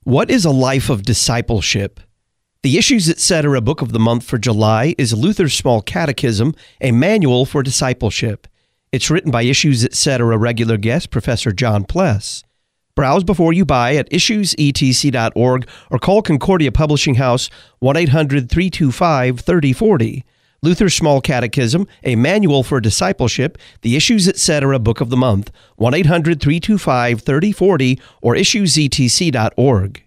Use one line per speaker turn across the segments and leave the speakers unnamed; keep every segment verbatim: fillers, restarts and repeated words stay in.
What is a life of discipleship? The Issues Etc. Book of the Month for July is Luther's Small Catechism, a manual for discipleship. It's written by Issues Etc. regular guest Professor John Pless. Browse before you buy at issues e t c dot org or call Concordia Publishing House one eight hundred, three two five, three oh four oh. Luther's Small Catechism, a manual for discipleship, the Issues Etc. Book of the Month, one eight hundred, three two five, three oh four oh or issues e t c dot org.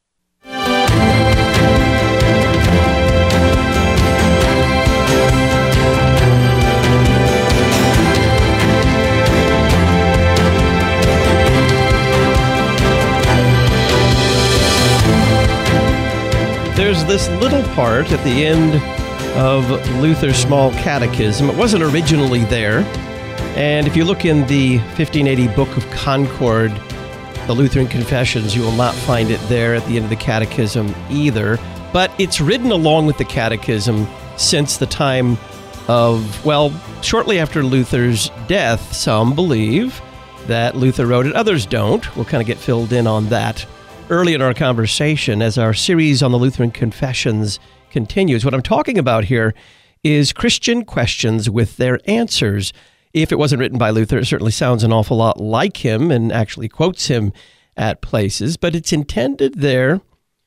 There's this little part at the end of Luther's Small Catechism. It wasn't originally there. And if you look in the fifteen eighty Book of Concord, the Lutheran Confessions, you will not find it there at the end of the Catechism either. But it's written along with the Catechism since the time of, well, shortly after Luther's death. Some believe that Luther wrote it, others don't. We'll kind of get filled in on that early in our conversation as our series on the Lutheran Confessions continues. What I'm talking about here is Christian questions with their answers. If it wasn't written by Luther, it certainly sounds an awful lot like him and actually quotes him at places, but it's intended there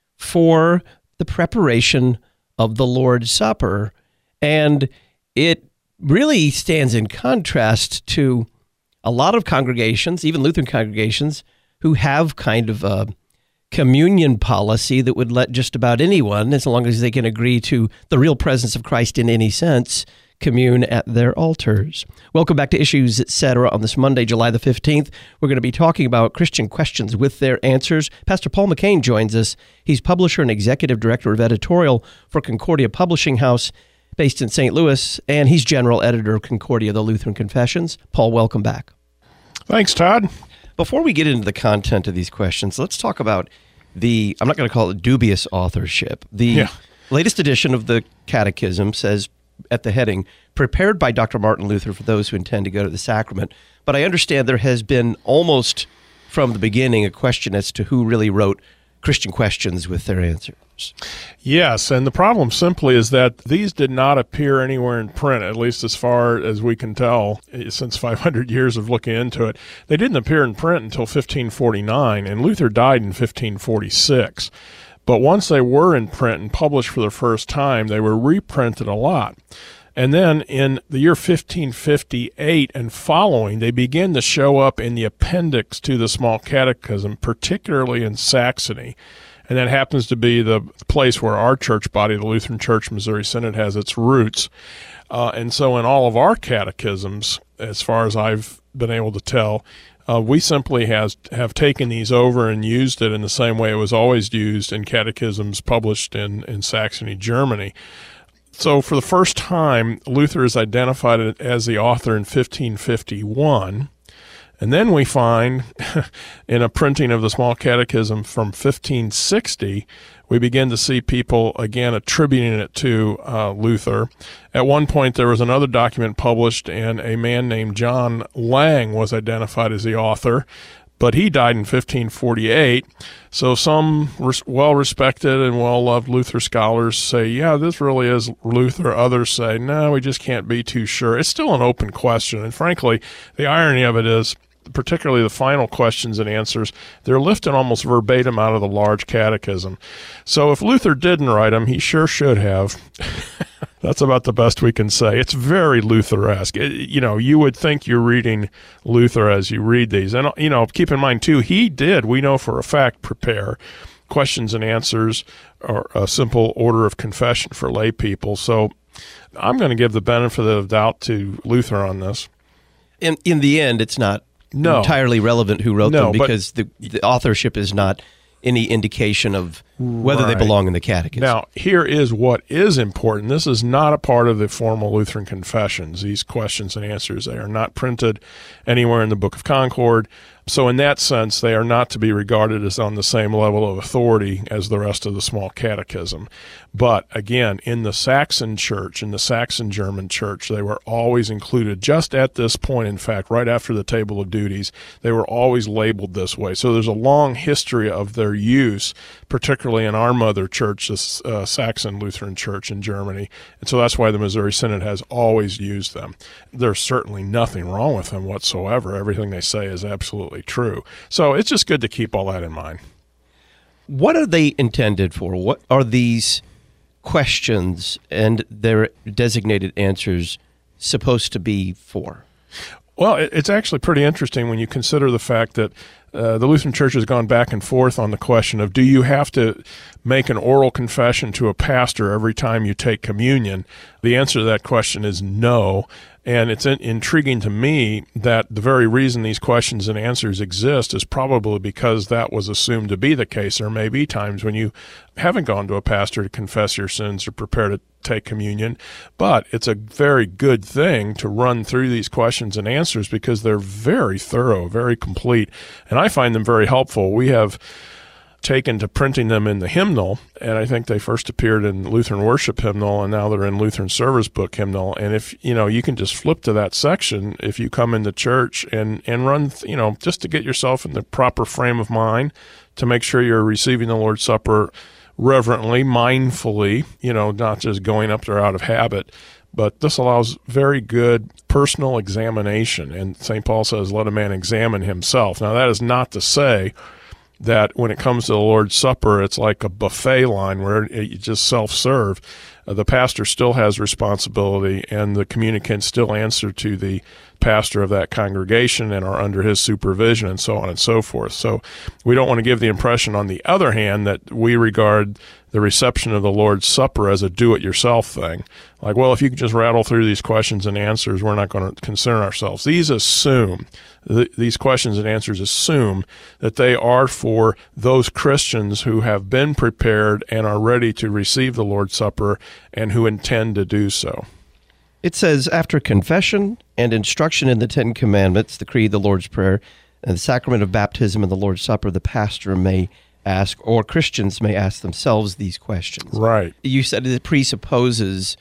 for the preparation of the Lord's Supper. And it really stands in contrast to a lot of congregations, even Lutheran congregations, who have kind of a communion policy that would let just about anyone, as long as they can agree to the real presence of Christ in any sense, commune at their altars. Welcome back to Issues Etc. on this Monday, July the fifteenth. We're going to be talking about Christian questions with their answers. Pastor Paul McCain joins us. He's publisher and executive director of editorial for Concordia Publishing House, based in Saint Louis, and he's general editor of Concordia, the Lutheran Confessions. Paul, welcome back.
Thanks, Todd.
Before we get into the content of these questions, let's talk about the, I'm not going to call it dubious authorship. The yeah. latest edition of the Catechism says at the heading, prepared by Doctor Martin Luther for those who intend to go to the sacrament. But I understand there has been almost from the beginning a question as to who really wrote Christian questions with their answers.
Yes, and the problem simply is that these did not appear anywhere in print, at least as far as we can tell, since five hundred years of looking into it. They didn't appear in print until fifteen forty-nine, and Luther died in fifteen forty-six. But once they were in print and published for the first time, they were reprinted a lot. And then in the year fifteen fifty-eight and following, they began to show up in the appendix to the Small Catechism, particularly in Saxony. And that happens to be the place where our church body, the Lutheran Church Missouri Synod, has its roots. Uh, and so in all of our catechisms, as far as I've been able to tell, uh, we simply has, have taken these over and used it in the same way it was always used in catechisms published in, in Saxony, Germany. So for the first time, Luther is identified as the author in fifteen fifty-one. And then we find in a printing of the Small Catechism from fifteen sixty, we begin to see people, again, attributing it to uh, Luther. At one point, there was another document published, and a man named John Lang was identified as the author, but he died in fifteen forty-eight. So some res- well-respected and well-loved Luther scholars say, yeah, this really is Luther. Others say, no, we just can't be too sure. It's still an open question. And frankly, the irony of it is, particularly the final questions and answers, they're lifted almost verbatim out of the large catechism. So if Luther didn't write them, he sure should have. That's about the best we can say. It's very Luther-esque. It, you know, you would think you're reading Luther as you read these. And, you know, keep in mind, too, he did, we know for a fact, prepare questions and answers or a simple order of confession for lay people. So I'm going to give the benefit of the doubt to Luther on this.
In, in the end, it's not no. entirely relevant who wrote
no,
them because the, the authorship is not any indication of whether
right.
they belong in the catechism.
Now, here is what is important. This is not a part of the formal Lutheran confessions. These questions and answers, they are not printed anywhere in the Book of Concord. So in that sense, they are not to be regarded as on the same level of authority as the rest of the small catechism. But again, in the Saxon church, in the Saxon German church, they were always included just at this point. In fact, right after the Table of Duties, they were always labeled this way. So there's a long history of their use, particularly in our mother church, the uh, Saxon Lutheran Church in Germany. And so that's why the Missouri Synod has always used them. There's certainly nothing wrong with them whatsoever. Everything they say is absolutely true. So it's just good to keep all that in mind.
What are they intended for? What are these questions and their designated answers supposed to be for?
Well, it's actually pretty interesting when you consider the fact that uh, the Lutheran Church has gone back and forth on the question of, do you have to make an oral confession to a pastor every time you take communion? The answer to that question is no. And it's in- intriguing to me that the very reason these questions and answers exist is probably because that was assumed to be the case. There may be times when you haven't gone to a pastor to confess your sins or prepare to take communion, but it's a very good thing to run through these questions and answers because they're very thorough, very complete, and I find them very helpful. We have taken to printing them in the hymnal, and I think they first appeared in Lutheran Worship Hymnal, and now they're in Lutheran Service Book Hymnal. And if, you know, you can just flip to that section if you come into church and, and run, you know, just to get yourself in the proper frame of mind to make sure you're receiving the Lord's Supper reverently, mindfully, you know, not just going up there out of habit. But this allows very good personal examination. And Saint Paul says, let a man examine himself. Now, that is not to say that when it comes to the Lord's Supper, it's like a buffet line where you just self-serve. Uh, the pastor still has responsibility, and the communicants still answer to the pastor of that congregation and are under his supervision, and so on and so forth. So we don't want to give the impression, on the other hand, that we regard the reception of the Lord's Supper as a do-it-yourself thing. Like, well, if you can just rattle through these questions and answers, we're not going to concern ourselves. These assume, th- these questions and answers assume that they are for those Christians who have been prepared and are ready to receive the Lord's Supper and who intend to do so.
It says, after confession and instruction in the Ten Commandments, the Creed, the Lord's Prayer, and the sacrament of baptism and the Lord's Supper, the pastor may ask, or Christians may ask themselves these questions.
Right.
You said it presupposes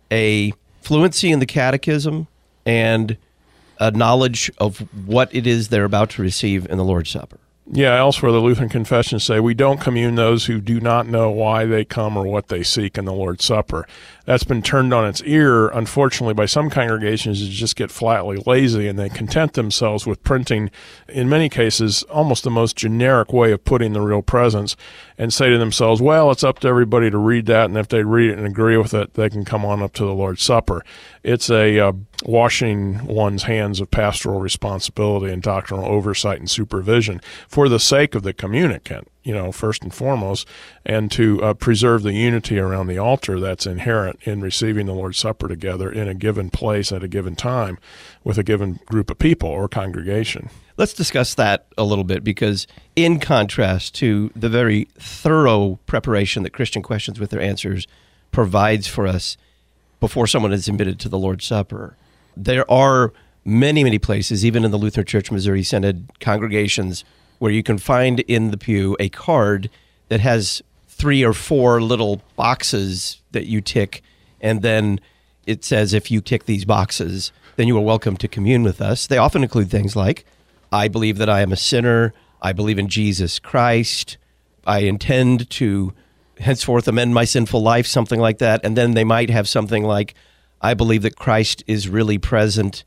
a fluency in the catechism and a knowledge of what it is they're about to receive in the Lord's Supper.
Yeah, elsewhere the Lutheran confessions say, we don't commune those who do not know why they come or what they seek in the Lord's Supper. That's been turned on its ear, unfortunately, by some congregations that just get flatly lazy, and they content themselves with printing, in many cases, almost the most generic way of putting the real presence, and say to themselves, well, it's up to everybody to read that, and if they read it and agree with it, they can come on up to the Lord's Supper. It's a uh, washing one's hands of pastoral responsibility and doctrinal oversight and supervision for the sake of the communicant, you know, first and foremost, and to uh, preserve the unity around the altar that's inherent in receiving the Lord's Supper together in a given place at a given time with a given group of people or congregation.
Let's discuss that a little bit, because in contrast to the very thorough preparation that Christian Questions with Their Answers provides for us before someone is admitted to the Lord's Supper, there are many, many places, even in the Lutheran Church Missouri Synod congregations, where you can find in the pew a card that has three or four little boxes that you tick, and then it says, if you tick these boxes, then you are welcome to commune with us. They often include things like, I believe that I am a sinner, I believe in Jesus Christ, I intend to henceforth amend my sinful life, something like that. And then they might have something like, I believe that Christ is really present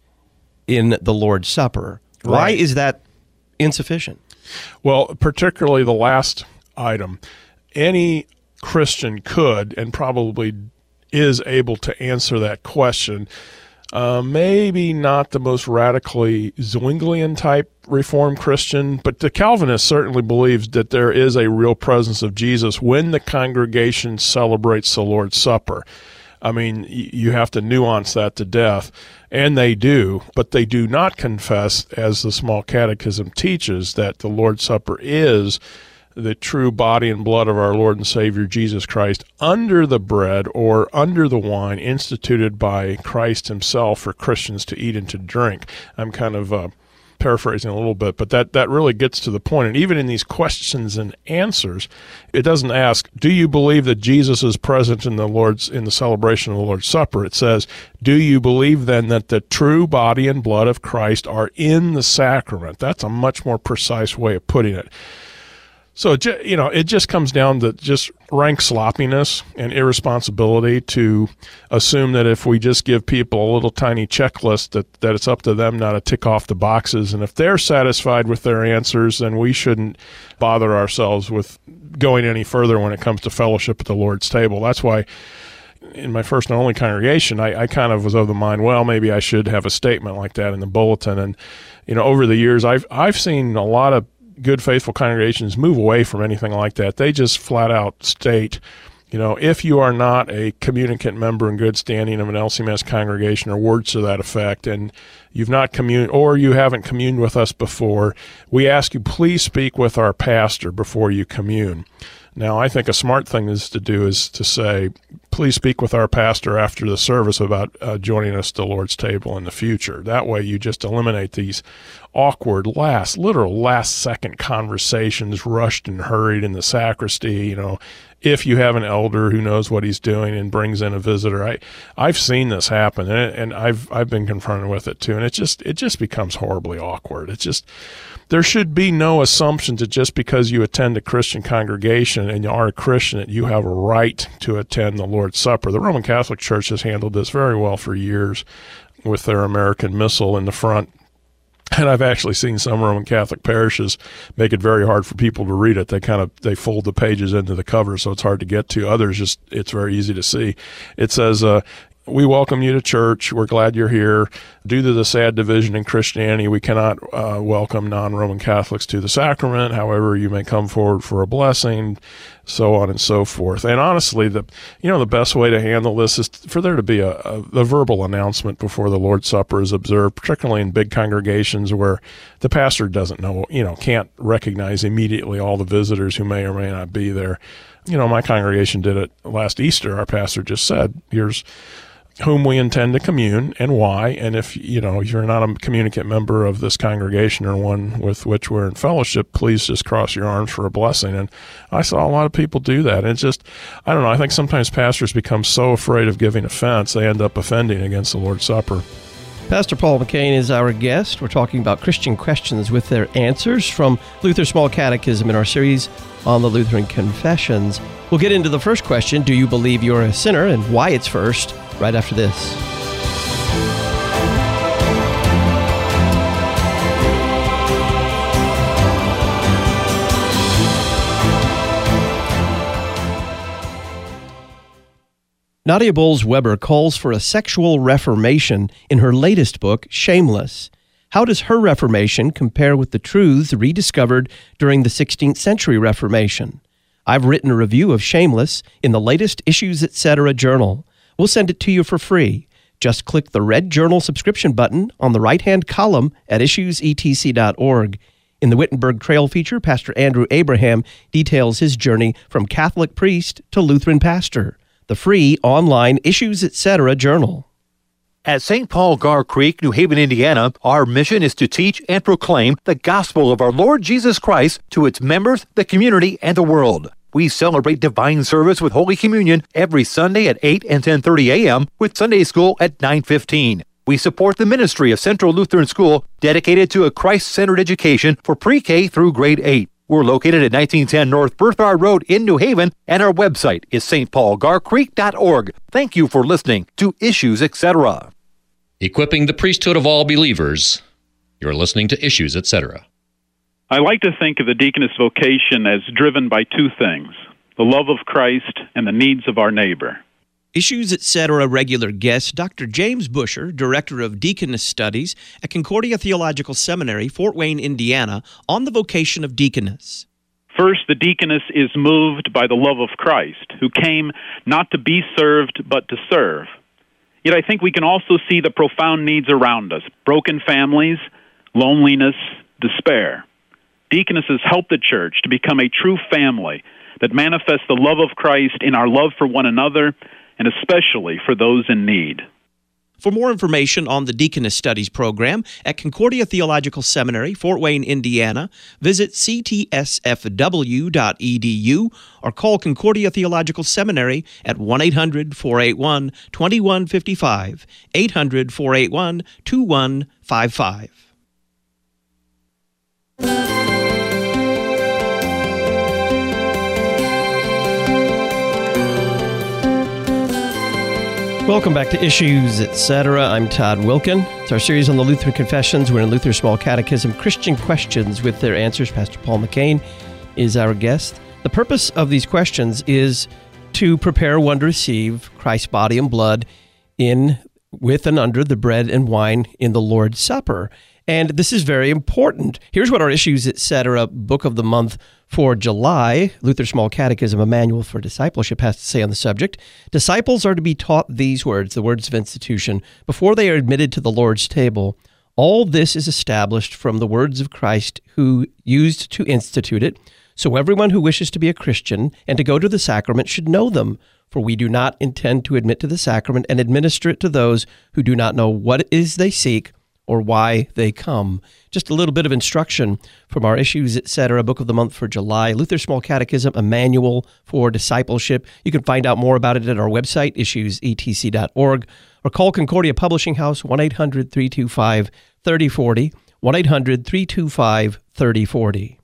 in the Lord's Supper. Right. Why is that insufficient?
Well, particularly the last item. Any Christian could and probably is able to answer that question. Uh, maybe not the most radically Zwinglian type Reformed Christian, but the Calvinist certainly believes that there is a real presence of Jesus when the congregation celebrates the Lord's Supper. I mean, you have to nuance that to death, and they do, but they do not confess, as the Small Catechism teaches, that the Lord's Supper is the true body and blood of our Lord and Savior Jesus Christ under the bread or under the wine instituted by Christ himself for Christians to eat and to drink. I'm kind of uh, paraphrasing a little bit, but that, that really gets to the point. And even in these questions and answers, it doesn't ask, do you believe that Jesus is present in the Lord's in the celebration of the Lord's Supper? It says, do you believe then that the true body and blood of Christ are in the sacrament? That's a much more precise way of putting it. So, you know, it just comes down to just rank sloppiness and irresponsibility to assume that if we just give people a little tiny checklist that, that it's up to them now to tick off the boxes. And if they're satisfied with their answers, then we shouldn't bother ourselves with going any further when it comes to fellowship at the Lord's table. That's why in my first and only congregation, I, I kind of was of the mind, well, maybe I should have a statement like that in the bulletin. And, you know, over the years, I've I've seen a lot of good, faithful congregations move away from anything like that. They just flat out state, you know, if you are not a communicant member in good standing of an L C M S congregation or words to that effect, and you've not communed or you haven't communed with us before, we ask you please speak with our pastor before you commune. Now, I think a smart thing is to do is to say, please speak with our pastor after the service about uh, joining us at the Lord's table in the future. That way you just eliminate these awkward last, literal last second conversations rushed and hurried in the sacristy. You know, if you have an elder who knows what he's doing and brings in a visitor, I, I've seen this happen, and, and I've I've been confronted with it too, and it just it just becomes horribly awkward. It's just, there should be no assumption that just because you attend a Christian congregation and you are a Christian that you have a right to attend the Lord's Supper. The Roman Catholic Church has handled this very well for years with their American Missal in the front. And I've actually seen some Roman Catholic parishes make it very hard for people to read it. They kind of, they fold the pages into the cover, so it's hard to get to. Others just, it's very easy to see. It says, uh, we welcome you to church. We're glad you're here. Due to the sad division in Christianity, we cannot uh, welcome non-Roman Catholics to the sacrament. However, you may come forward for a blessing, so on and so forth. And honestly, the you know the best way to handle this is for there to be a, a, a verbal announcement before the Lord's Supper is observed, particularly in big congregations where the pastor doesn't know, you know, can't recognize immediately all the visitors who may or may not be there. You know, my congregation did it last Easter. Our pastor just said, here's whom we intend to commune and why. And if, you know, you're not a communicant member of this congregation or one with which we're in fellowship, please just cross your arms for a blessing. And I saw a lot of people do that. And it's just, I don't know, I think sometimes pastors become so afraid of giving offense, they end up offending against the Lord's Supper.
Pastor Paul McCain is our guest. We're talking about Christian questions with their answers from Luther's Small Catechism in our series on the Lutheran Confessions. We'll get into the first question, do you believe you're a sinner, and why it's first, right after this. Nadia Bolz-Weber calls for a sexual reformation in her latest book, Shameless. How does her reformation compare with the truths rediscovered during the sixteenth century Reformation? I've written a review of Shameless in the latest Issues Etc. journal. We'll send it to you for free. Just click the red journal subscription button on the right-hand column at issues e t c dot org. In the Wittenberg Trail feature, Pastor Andrew Abraham details his journey from Catholic priest to Lutheran pastor. The free online Issues Etc. journal.
At Saint Paul Gar Creek, New Haven, Indiana, our mission is to teach and proclaim the gospel of our Lord Jesus Christ to its members, the community, and the world. We celebrate divine service with Holy Communion every Sunday at eight and ten thirty a.m. with Sunday School at nine fifteen. We support the ministry of Central Lutheran School, dedicated to a Christ-centered education for pre-K through grade eight. We're located at nineteen ten North Bertha Road in New Haven, and our website is s t paul gar creek dot org. Thank you for listening to Issues Etc.
Equipping the priesthood of all believers. You're listening to Issues Etc.
I like to think of the deaconess vocation as driven by two things, the love of Christ and the needs of our neighbor.
Issues Etc. regular guest, Doctor James Busher, Director of Deaconess Studies at Concordia Theological Seminary, Fort Wayne, Indiana, on the vocation of deaconess.
First, the deaconess is moved by the love of Christ, who came not to be served, but to serve. Yet I think we can also see the profound needs around us, broken families, loneliness, despair. Deaconesses help the church to become a true family that manifests the love of Christ in our love for one another, and especially for those in need.
For more information on the Deaconess Studies program at Concordia Theological Seminary, Fort Wayne, Indiana, visit c t s f w dot e d u or call Concordia Theological Seminary at one eight hundred, four eight one, two one five five, eight hundred, four eight one, two one five five.
Welcome back to Issues, et cetera. I'm Todd Wilkin. It's our series on the Lutheran Confessions. We're in Luther's Small Catechism, Christian Questions with their answers. Pastor Paul McCain is our guest. The purpose of these questions is to prepare one to receive Christ's body and blood in, with and under the bread and wine in the Lord's Supper. And this is very important. Here's what our Issues, et cetera. Book of the month for July, Luther's Small Catechism, a manual for discipleship, has to say on the subject. Disciples are to be taught these words, the words of institution, before they are admitted to the Lord's table. All this is established from the words of Christ, who used to institute it. So everyone who wishes to be a Christian and to go to the sacrament should know them. For we do not intend to admit to the sacrament and administer it to those who do not know what it is they seek or why they come. Just a little bit of instruction from our Issues, et cetera. Book of the month for July, Luther's Small Catechism, a manual for discipleship. You can find out more about it at our website, issues e t c dot org, or call Concordia Publishing House, one eight hundred, three two five, three oh four oh, one eight hundred, three two five, three oh four oh.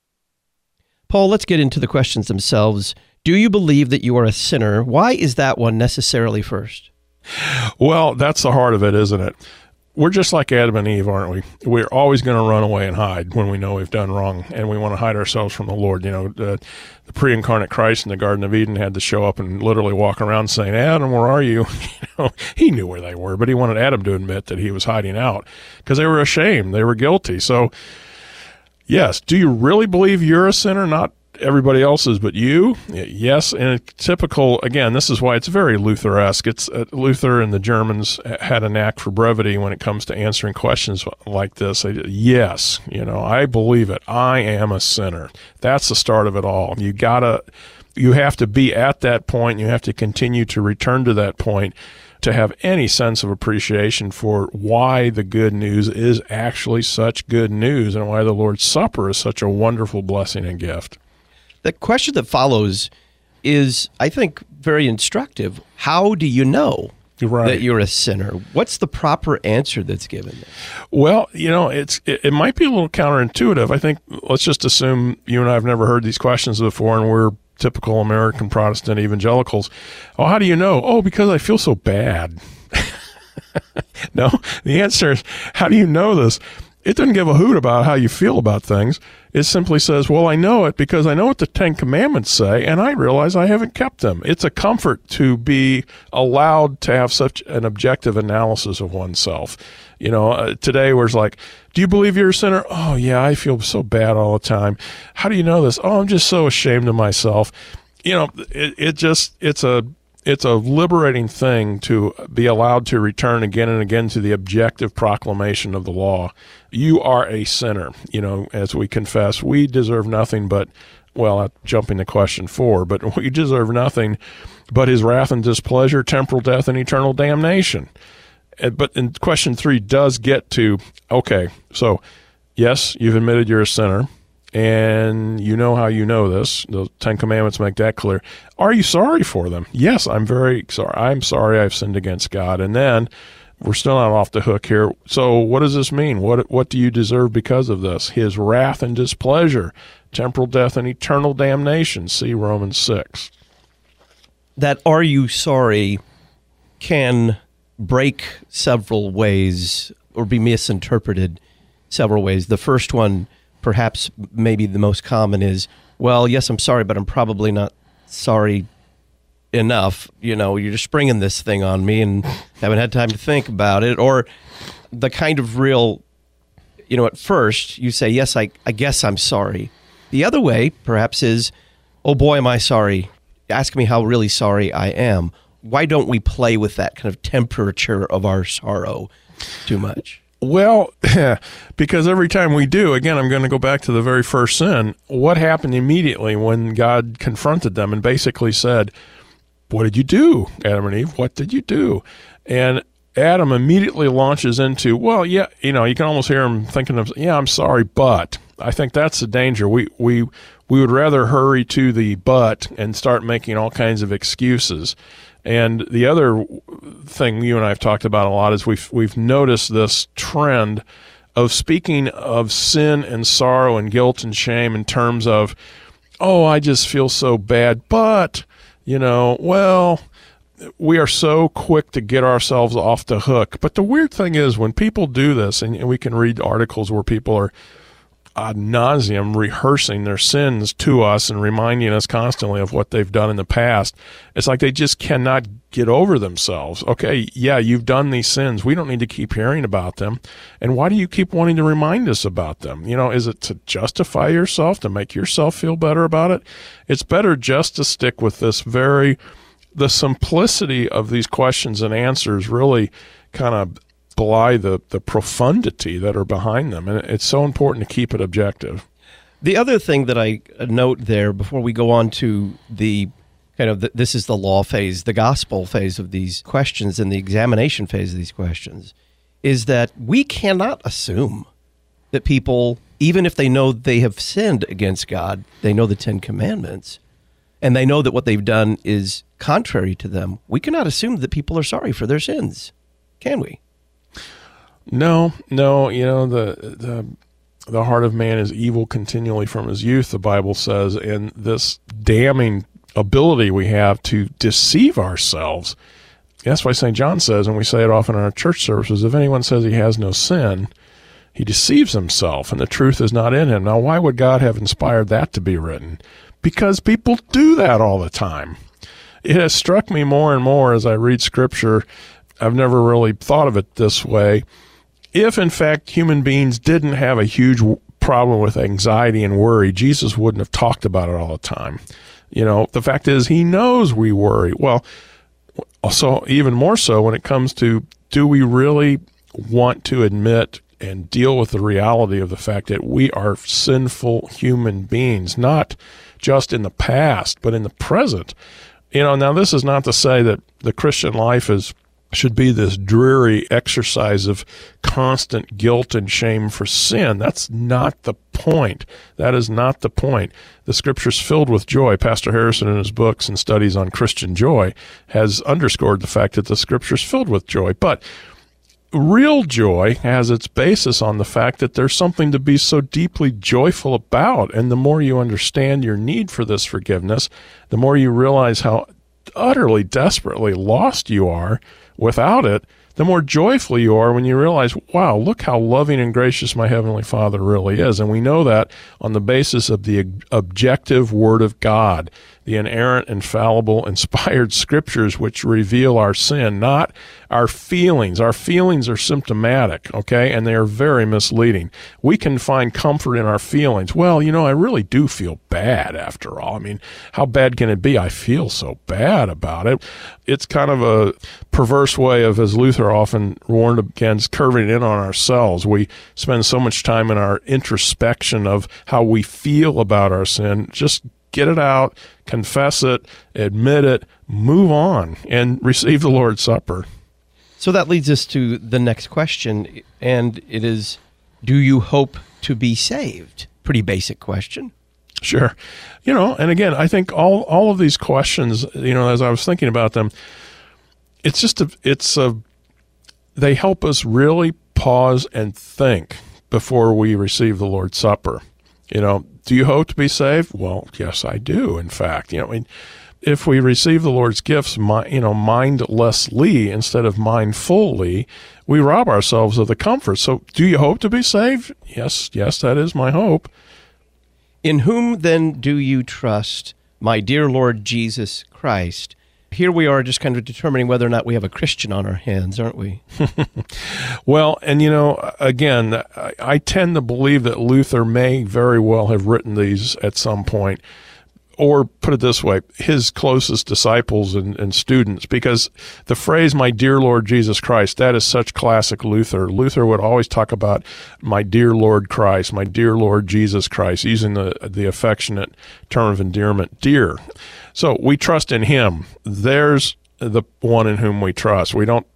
Paul, let's get into the questions themselves. Do you believe that you are a sinner? Why is that one necessarily first?
Well, that's the heart of it, isn't it? We're just like Adam and Eve, aren't we? We're always going to run away and hide when we know we've done wrong, and we want to hide ourselves from the Lord. You know, the, the pre-incarnate Christ in the Garden of Eden had to show up and literally walk around saying, Adam, where are you? You know, he knew where they were, but he wanted Adam to admit that he was hiding out because they were ashamed. They were guilty. So, yes, do you really believe you're a sinner? Not everybody else's, but you? Yes, and typical, again, this is why it's very Luther-esque. It's uh, Luther and the Germans had a knack for brevity when it comes to answering questions like this. They, yes, you know, I believe it. I am a sinner. That's the start of it all. You gotta, you have to be at that point. You have to continue to return to that point to have any sense of appreciation for why the good news is actually such good news and why the Lord's Supper is such a wonderful blessing and gift.
The question that follows is, I think, very instructive. How do you know right. that you're a sinner? What's the proper answer that's given?
Well, you know, it's it, it might be a little counterintuitive. I think let's just assume you and I have never heard these questions before, and we're typical American Protestant evangelicals. Oh, how do you know? Oh, because I feel so bad. No, the answer is, how do you know this? It doesn't give a hoot about how you feel about things. It simply says, well, I know it because I know what the Ten Commandments say, and I realize I haven't kept them. It's a comfort to be allowed to have such an objective analysis of oneself. You know, uh, today where it's like, do you believe you're a sinner? Oh, yeah, I feel so bad all the time. How do you know this? Oh, I'm just so ashamed of myself. You know, it, it just, it's a, It's a liberating thing to be allowed to return again and again to the objective proclamation of the law. You are a sinner. You know, as we confess, we deserve nothing but, well, jumping to question four, but we deserve nothing but his wrath and displeasure, temporal death, and eternal damnation. But in question three does get to, okay, so yes, you've admitted you're a sinner. And you know how you know this. The Ten Commandments make that clear. Are you sorry for them? Yes, I'm very sorry. I'm sorry I've sinned against God. And then we're still not off the hook here. So what does this mean? What what do you deserve because of this? His wrath and displeasure, temporal death and eternal damnation. See Romans six.
That are you sorry can break several ways or be misinterpreted several ways. The first one, perhaps maybe the most common, is, well, yes, I'm sorry, but I'm probably not sorry enough. You know, you're just springing this thing on me and haven't had time to think about it. Or the kind of real, you know, at first you say, yes, I, I guess I'm sorry. The other way, perhaps, is, oh boy, am I sorry. Ask me how really sorry I am. Why don't we play with that kind of temperature of our sorrow too much?
Well, because every time we do, again, I'm going to go back to the very first sin. What happened immediately when God confronted them and basically said, what did you do, Adam and Eve? What did you do? And Adam immediately launches into, well, yeah, you know, you can almost hear him thinking of, yeah, I'm sorry, but I think that's the danger. We we we would rather hurry to the but and start making all kinds of excuses. And the other thing you and I have talked about a lot is we've we've noticed this trend of speaking of sin and sorrow and guilt and shame in terms of, oh, I just feel so bad, but, you know, well, we are so quick to get ourselves off the hook. But the weird thing is when people do this, and, and we can read articles where people are ad nauseum rehearsing their sins to us and reminding us constantly of what they've done in the past, it's like they just cannot get over themselves. Okay, yeah, you've done these sins. We don't need to keep hearing about them. And why do you keep wanting to remind us about them? You know, is it to justify yourself, to make yourself feel better about it? It's better just to stick with this very... The simplicity of these questions and answers really kind of belie the, the profundity that are behind them. And it's so important to keep it objective.
The other thing that I note there before we go on to the kind of the, this is the law phase, the gospel phase of these questions and the examination phase of these questions, is that we cannot assume that people, even if they know they have sinned against God, they know the Ten Commandments, and they know that what they've done is contrary to them, we cannot assume that people are sorry for their sins, can we?
No, no. You know, the the the heart of man is evil continually from his youth, the Bible says, and this damning ability we have to deceive ourselves. That's why Saint John says, and we say it often in our church services, if anyone says he has no sin, he deceives himself, and the truth is not in him. Now, why would God have inspired that to be written? Because people do that all the time. It has struck me more and more as I read Scripture. I've never really thought of it this way. If, in fact, human beings didn't have a huge problem with anxiety and worry, Jesus wouldn't have talked about it all the time. You know, the fact is he knows we worry. Well, also even more so when it comes to, do we really want to admit and deal with the reality of the fact that we are sinful human beings, not just in the past, but in the present. You know, now this is not to say that the Christian life is should be this dreary exercise of constant guilt and shame for sin. That's not the point. That is not the point. The Scripture's filled with joy. Pastor Harrison, in his books and studies on Christian joy, has underscored the fact that the Scripture's filled with joy. But real joy has its basis on the fact that there's something to be so deeply joyful about. And the more you understand your need for this forgiveness, the more you realize how utterly, desperately lost you are without it, the more joyful you are when you realize, wow, look how loving and gracious my Heavenly Father really is. And we know that on the basis of the objective Word of God, the inerrant, infallible, inspired Scriptures which reveal our sin, not our feelings. Our feelings are symptomatic, okay, and they are very misleading. We can find comfort in our feelings. Well, you know, I really do feel bad after all. I mean, how bad can it be? I feel so bad about it. It's kind of a perverse way of, as Luther often warned against, curving in on ourselves. We spend so much time in our introspection of how we feel about our sin. Just get it out, confess it, admit it, move on, and receive the Lord's Supper.
So that leads us to the next question, and it is, do you hope to be saved? Pretty basic question.
Sure. You know, and again, I think all, all of these questions, you know, as I was thinking about them, it's just, a, it's a, they help us really pause and think before we receive the Lord's Supper. You know, do you hope to be saved? Well, yes, I do, in fact. You know, I mean, if we receive the Lord's gifts, you know, mindlessly instead of mindfully, we rob ourselves of the comfort. So do you hope to be saved? Yes, yes, that is my hope.
In whom then do you trust, my dear Lord Jesus Christ? Here we are just kind of determining whether or not we have a Christian on our hands, aren't we?
Well, and you know, again, I, I tend to believe that Luther may very well have written these at some point, or put it this way, his closest disciples and, and students, because the phrase, my dear Lord Jesus Christ, that is such classic Luther. Luther would always talk about my dear Lord Christ, my dear Lord Jesus Christ, using the, the affectionate term of endearment, dear. So we trust in him. There's the one in whom we trust. We don't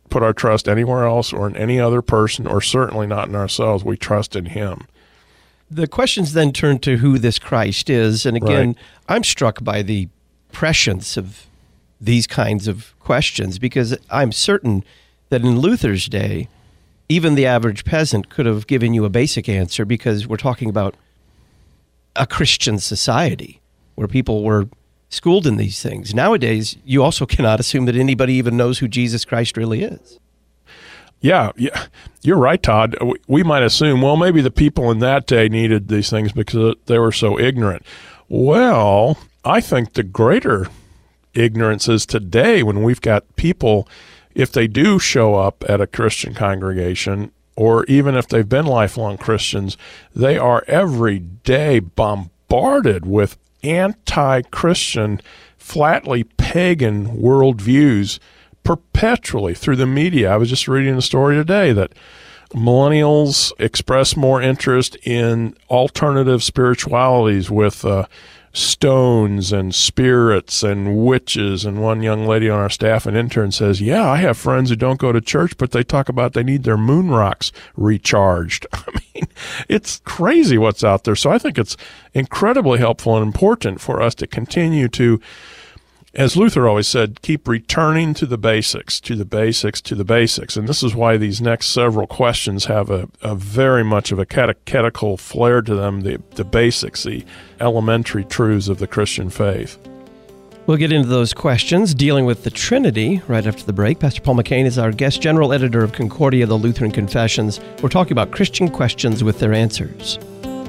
put our trust anywhere else or in any other person, or certainly not in ourselves. We trust in him.
The questions then turn to who this Christ is. And again,
Right.
I'm struck by the prescience of these kinds of questions, because I'm certain that in Luther's day, even the average peasant could have given you a basic answer, because we're talking about a Christian society where people were schooled in these things. Nowadays, you also cannot assume that anybody even knows who Jesus Christ really is.
Yeah, yeah, you're right, Todd. We, we might assume, well, maybe the people in that day needed these things because they were so ignorant. Well, I think the greater ignorance is today, when we've got people, if they do show up at a Christian congregation, or even if they've been lifelong Christians, they are every day bombarded with anti-Christian, flatly pagan worldviews perpetually through the media. I was just reading a story today that millennials express more interest in alternative spiritualities with uh, stones and spirits and witches. And one young lady on our staff, an intern, says, yeah, I have friends who don't go to church, but they talk about they need their moon rocks recharged. I mean, it's crazy what's out there. So I think it's incredibly helpful and important for us to continue to, as Luther always said, keep returning to the basics, to the basics, to the basics. And this is why these next several questions have a, a very much of a catechetical flair to them, the, the basics, the elementary truths of the Christian faith.
We'll get into those questions dealing with the Trinity right after the break. Pastor Paul McCain is our guest general editor of Concordia, the Lutheran Confessions. We're talking about Christian questions with their answers.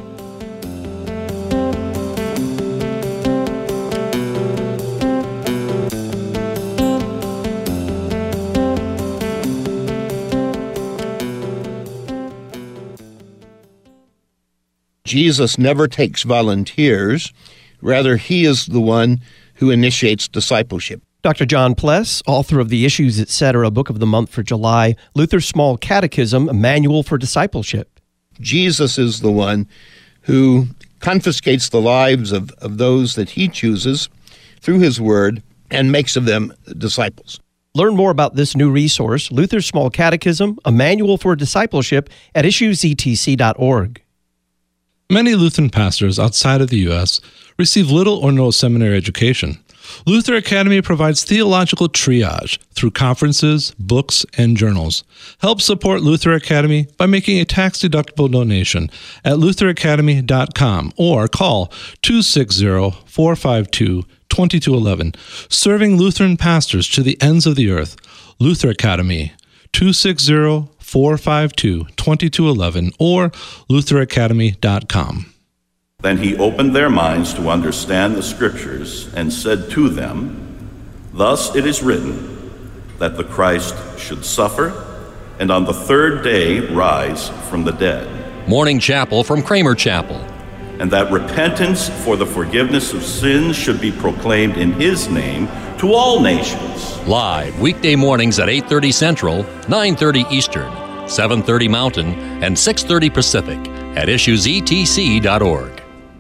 Jesus never takes volunteers. Rather, he is the one who initiates discipleship.
Doctor John Pless, author of the Issues, et cetera, Book of the Month for July, Luther's Small Catechism, a manual for discipleship.
Jesus is the one who confiscates the lives of, of those that he chooses through his word and makes of them disciples.
Learn more about this new resource, Luther's Small Catechism, a manual for discipleship, at issues e t c dot org.
Many Lutheran pastors outside of the U S receive little or no seminary education. Luther Academy provides theological triage through conferences, books, and journals. Help support Luther Academy by making a tax-deductible donation at luther academy dot com or call two six zero, four five two, two two one one. Serving Lutheran pastors to the ends of the earth. Luther Academy, two six zero, four five two, two two one one or luther academy dot com.
Then he opened their minds to understand the Scriptures and said to them, thus it is written that the Christ should suffer and on the third day rise from the dead.
Morning Chapel from Kramer Chapel.
And that repentance for the forgiveness of sins should be proclaimed in his name to all nations.
Live weekday mornings at eight thirty Central, nine thirty Eastern, seven thirty Mountain, and six thirty Pacific at issues e t c dot org.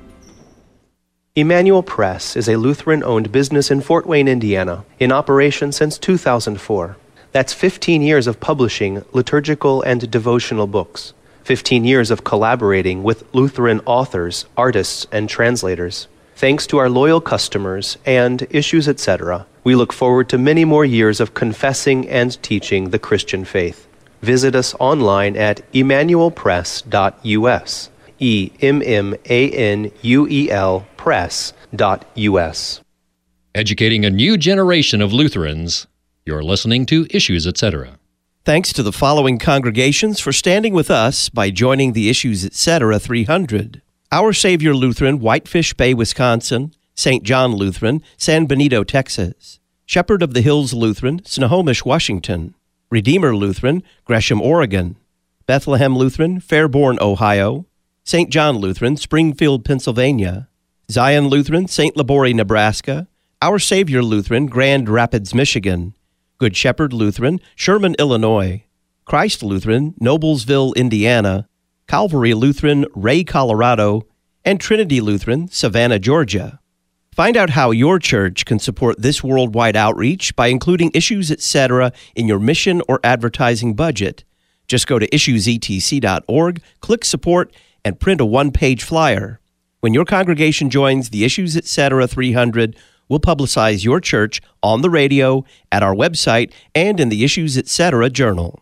Emmanuel Press is a Lutheran-owned business in Fort Wayne, Indiana, in operation since two thousand four. That's fifteen years of publishing liturgical and devotional books, fifteen years of collaborating with Lutheran authors, artists, and translators. Thanks to our loyal customers and Issues, et cetera, we look forward to many more years of confessing and teaching the Christian faith. Visit us online at emmanuel press dot u s. E M M A N U E L press dot U S.
Educating a new generation of Lutherans. You're listening to Issues, et cetera.
Thanks to the following congregations for standing with us by joining the Issues, et cetera three hundred. Our Savior Lutheran, Whitefish Bay, Wisconsin. Saint John Lutheran, San Benito, Texas. Shepherd of the Hills Lutheran, Snohomish, Washington. Redeemer Lutheran, Gresham, Oregon. Bethlehem Lutheran, Fairborn, Ohio. Saint John Lutheran, Springfield, Pennsylvania. Zion Lutheran, Saint Laborie, Nebraska. Our Savior Lutheran, Grand Rapids, Michigan. Good Shepherd Lutheran, Sherman, Illinois. Christ Lutheran, Noblesville, Indiana. Calvary Lutheran, Ray, Colorado. And Trinity Lutheran, Savannah, Georgia. Find out how your church can support this worldwide outreach by including Issues Etc. in your mission or advertising budget. Just go to issues e t c dot org, click Support, and print a one-page flyer. When your congregation joins the Issues Etc. three hundred, we'll publicize your church on the radio, at our website, and in the Issues Etc. journal.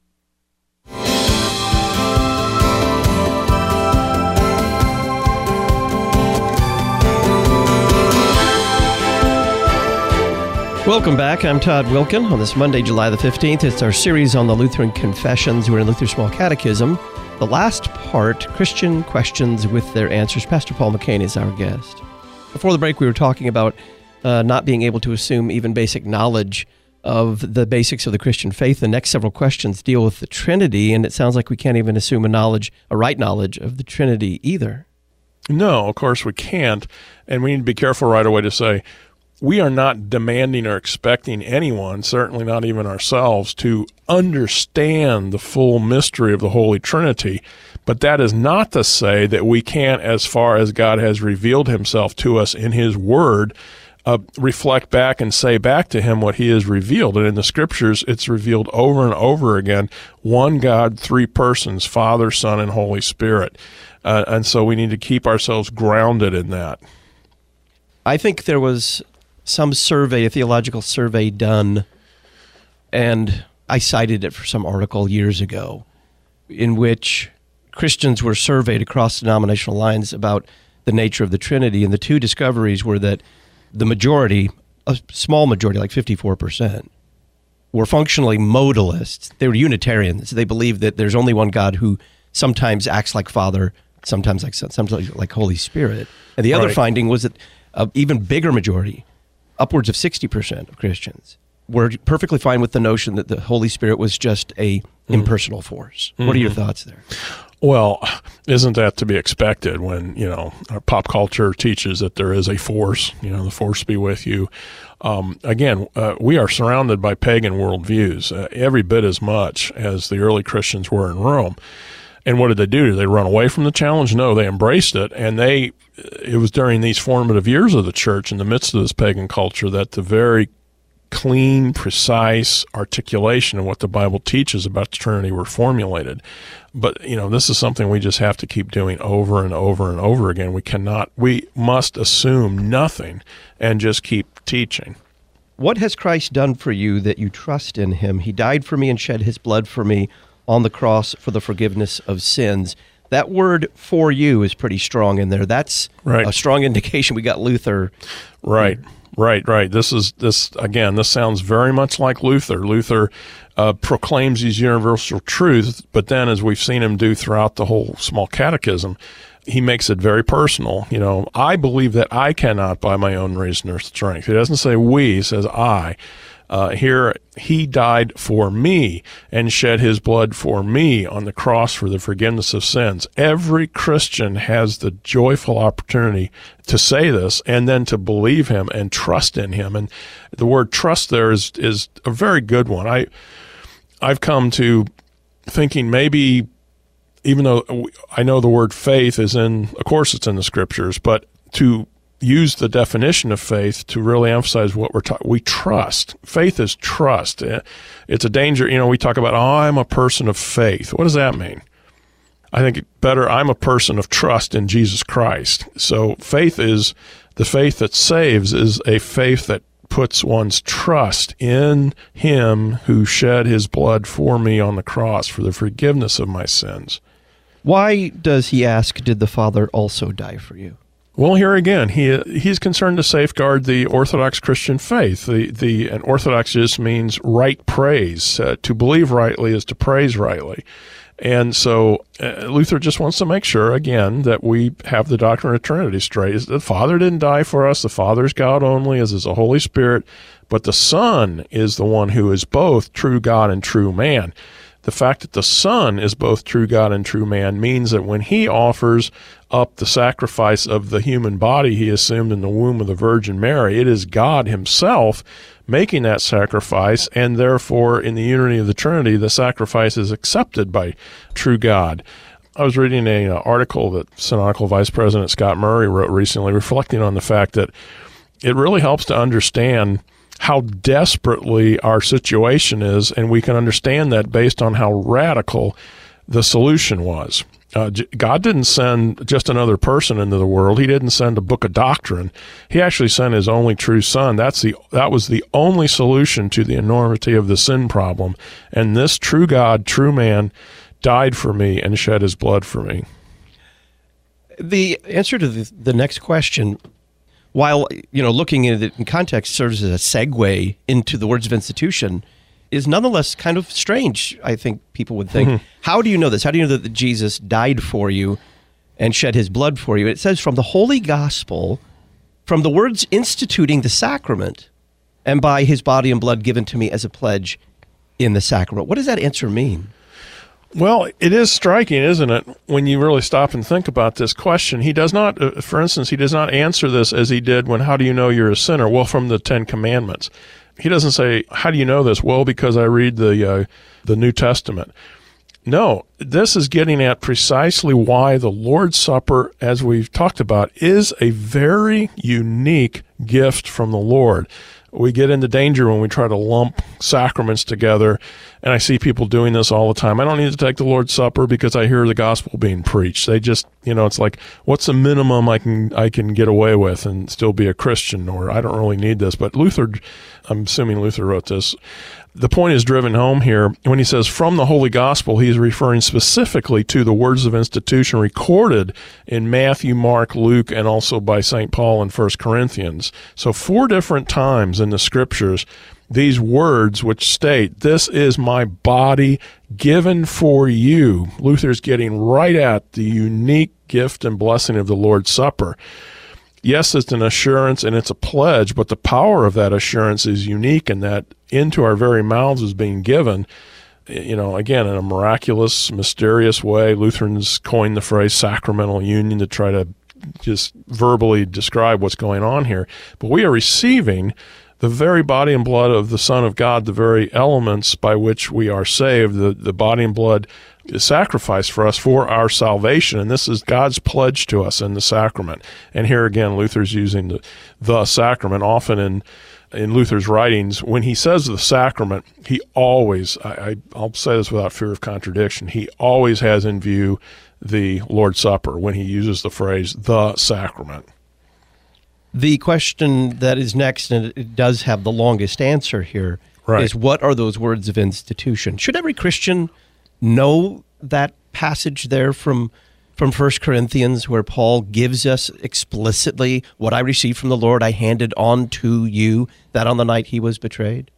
Welcome back. I'm Todd Wilkin. On this Monday, July the fifteenth, it's our series on the Lutheran Confessions. We're in Luther Small Catechism. The last part, Christian questions with their answers. Pastor Paul McCain is our guest. Before the break, we were talking about uh, not being able to assume even basic knowledge of the basics of the Christian faith. The next several questions deal with the Trinity, and it sounds like we can't even assume a knowledge, a right knowledge of the Trinity either.
No, of course we can't, and we need to be careful right away to say, we are not demanding or expecting anyone, certainly not even ourselves, to understand the full mystery of the Holy Trinity. But that is not to say that we can't, as far as God has revealed himself to us in his word, uh, reflect back and say back to him what he has revealed. And in the scriptures, it's revealed over and over again, one God, three persons, Father, Son, and Holy Spirit. Uh, and so we need to keep ourselves grounded in that.
I think there was some survey, a theological survey done, and I cited it for some article years ago, in which Christians were surveyed across denominational lines about the nature of the Trinity, and the two discoveries were that the majority, a small majority, like fifty-four percent, were functionally modalists. They were Unitarians. They believed that there's only one God who sometimes acts like Father, sometimes like Son, sometimes like Holy Spirit. And the other
Right.
finding was that an even bigger majority, upwards of sixty percent of Christians, were perfectly fine with the notion that the Holy Spirit was just a impersonal force. Mm-hmm. What are your thoughts there?
Well, isn't that to be expected when, you know, our pop culture teaches that there is a force, you know, the force be with you. Um, again, uh, we are surrounded by pagan worldviews, uh, every bit as much as the early Christians were in Rome. And what did they do? Did they run away from the challenge? No, they embraced it. And they, it was during these formative years of the church in the midst of this pagan culture that the very clean, precise articulation of what the Bible teaches about the Trinity were formulated. But, you know, this is something we just have to keep doing over and over and over again. We cannot, we must assume nothing and just keep teaching.
What has Christ done for you that you trust in him? He died for me and shed his blood for me on the cross for the forgiveness of sins. That word "for you" is pretty strong in there. That's
right.
A strong indication we got Luther.
Right, right, right. This is, this again, this sounds very much like Luther. Luther uh, proclaims these universal truths, but then as we've seen him do throughout the whole Small Catechism, he makes it very personal. You know, I believe that I cannot by my own reason or strength. He doesn't say we, he says I. Uh, here, he died for me and shed his blood for me on the cross for the forgiveness of sins. Every Christian has the joyful opportunity to say this and then to believe him and trust in him. And the word trust there is, is a very good one. I, I've come to thinking maybe, even though I know the word faith is in, of course it's in the scriptures, but to use the definition of faith to really emphasize what we're talking. We trust. Faith is trust. It's a danger. You know, we talk about, oh, I'm a person of faith. What does that mean? I think better, I'm a person of trust in Jesus Christ. So faith is, the faith that saves is a faith that puts one's trust in him who shed his blood for me on the cross for the forgiveness of my sins.
Why does he ask, did the Father also die for you?
Well, here again, he he's concerned to safeguard the Orthodox Christian faith. The the and Orthodox just means right praise. Uh, to believe rightly is to praise rightly, and so uh, Luther just wants to make sure again that we have the doctrine of Trinity straight. The Father didn't die for us. The Father is God only, as is the Holy Spirit, but the Son is the one who is both true God and true man. The fact that the Son is both true God and true man means that when he offers up the sacrifice of the human body he assumed in the womb of the Virgin Mary, it is God himself making that sacrifice, and therefore in the unity of the Trinity, the sacrifice is accepted by true God. I was reading a uh, article that Synodical Vice President Scott Murray wrote recently, reflecting on the fact that it really helps to understand how desperately our situation is, and we can understand that based on how radical the solution was. Uh, God didn't send just another person into the world. He didn't send a book of doctrine. He actually sent his only true son. That's the that was the only solution to the enormity of the sin problem. And this true God, true man, died for me and shed his blood for me.
The answer to the, the next question, while you know looking at it in context, serves as a segue into the words of institution, is nonetheless kind of strange, I think people would think. Mm-hmm. How do you know this? How do you know that Jesus died for you and shed his blood for you? It says from the Holy Gospel, from the words instituting the sacrament, and by his body and blood given to me as a pledge in the sacrament. What does that answer mean?
Well, it is striking, isn't it, when you really stop and think about this question. He does not, uh, for instance, he does not answer this as he did when, how do you know you're a sinner? Well, from the Ten Commandments. He doesn't say, how do you know this? Well, because I read the uh, the New Testament. No, this is getting at precisely why the Lord's Supper, as we've talked about, is a very unique gift from the Lord. We get into danger when we try to lump sacraments together, and I see people doing this all the time. I don't need to take the Lord's Supper because I hear the gospel being preached. They just, you know, it's like, what's the minimum I can I can get away with and still be a Christian, or I don't really need this. But Luther, I'm assuming Luther wrote this. The point is driven home here when he says from the Holy Gospel. He's referring specifically to the words of institution recorded in Matthew, Mark, Luke, and also by Saint Paul in First Corinthians. So four different times in the Scriptures, these words which state, this is my body given for you. Luther's getting right at the unique gift and blessing of the Lord's Supper. Yes, it's an assurance and it's a pledge, but the power of that assurance is unique in that into our very mouths is being given, you know, again, in a miraculous, mysterious way. Lutherans coined the phrase sacramental union to try to just verbally describe what's going on here. But we are receiving the very body and blood of the Son of God, the very elements by which we are saved, the, the body and blood is sacrificed for us for our salvation, and this is God's pledge to us in the sacrament. And here again, Luther's using the, the sacrament. Often in in Luther's writings, when he says the sacrament, he always, I, I, I'll say this without fear of contradiction, he always has in view the Lord's Supper when he uses the phrase, the sacrament.
The question that is next, and it does have the longest answer here, right, is what are those words of institution? Should every Christian know that passage there from from First Corinthians where Paul gives us explicitly, what I received from the Lord, I handed on to you, that on the night he was betrayed?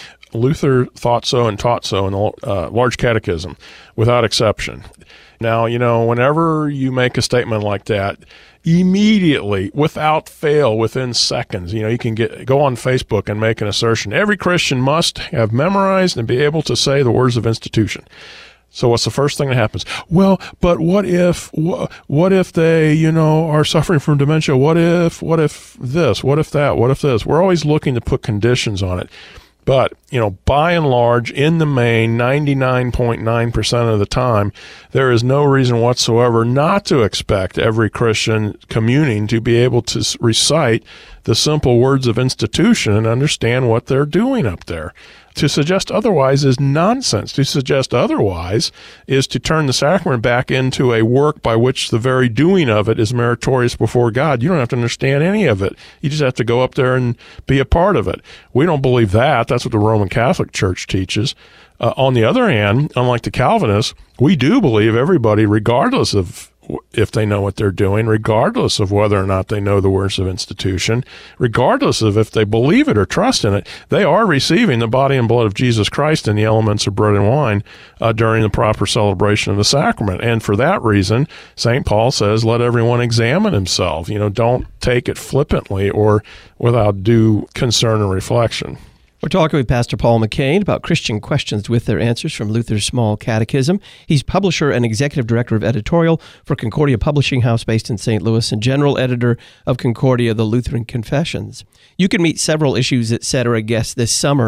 Luther thought so and taught so in the uh, Large Catechism, without exception. Now, you know, whenever you make a statement like that, immediately, without fail, within seconds, you know, you can get go on Facebook and make an assertion. Every Christian must have memorized and be able to say the words of institution. So what's the first thing that happens? Well, but what if, what if they, you know, are suffering from dementia? What if, what if this? What if that? What if this? We're always looking to put conditions on it. But, you know, by and large, in the main, ninety-nine point nine percent of the time, there is no reason whatsoever not to expect every Christian communing to be able to recite the simple words of institution and understand what they're doing up there. To suggest otherwise is nonsense. To suggest otherwise is to turn the sacrament back into a work by which the very doing of it is meritorious before God. You don't have to understand any of it. You just have to go up there and be a part of it. We don't believe that. That's what the Roman Catholic Church teaches. Uh, on the other hand, unlike the Calvinists, we do believe everybody, regardless of if they know what they're doing, regardless of whether or not they know the words of institution, regardless of if they believe it or trust in it, they are receiving the body and blood of Jesus Christ in the elements of bread and wine uh, during the proper celebration of the sacrament. And for that reason, Saint Paul says, let everyone examine himself. You know, don't take it flippantly or without due concern and reflection.
We're talking with Pastor Paul McCain about Christian questions with their answers from Luther's Small Catechism. He's publisher and executive director of editorial for Concordia Publishing House based in Saint Louis and general editor of Concordia, the Lutheran Confessions. You can meet several Issues Etc. guests this summer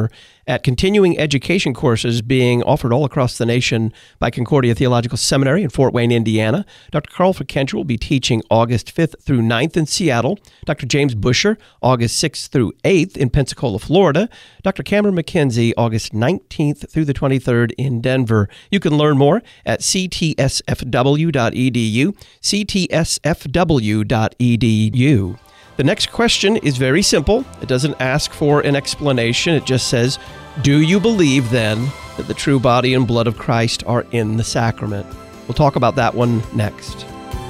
at continuing education courses being offered all across the nation by Concordia Theological Seminary in Fort Wayne, Indiana. Doctor Carl Fickenstra will be teaching August fifth through ninth in Seattle. Doctor James Busher, August sixth through eighth in Pensacola, Florida. Doctor Cameron McKenzie, August nineteenth through the twenty-third in Denver. You can learn more at c t s f w dot e d u, c t s f w dot e d u. The next question is very simple. It doesn't ask for an explanation. It just says, do you believe then that the true body and blood of Christ are in the sacrament? We'll talk about that one next.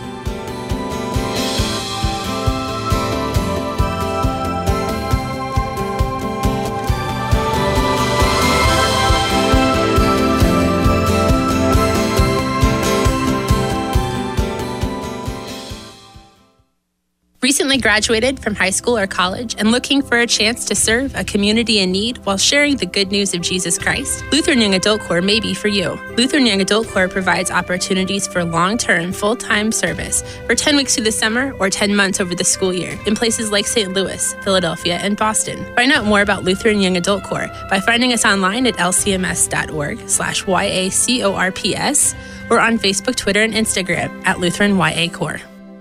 Recently graduated from high school or college and looking for a chance to serve a community in need while sharing the good news of Jesus Christ? Lutheran Young Adult Corps may be for you. Lutheran Young Adult Corps provides opportunities for long-term, full-time service for ten weeks through the summer or ten months over the school year in places like Saint Louis, Philadelphia, and Boston. Find out more about Lutheran Young Adult Corps by finding us online at l c m s dot org slash y a c o r p s or on Facebook, Twitter, and Instagram at Lutheran Y A Corps.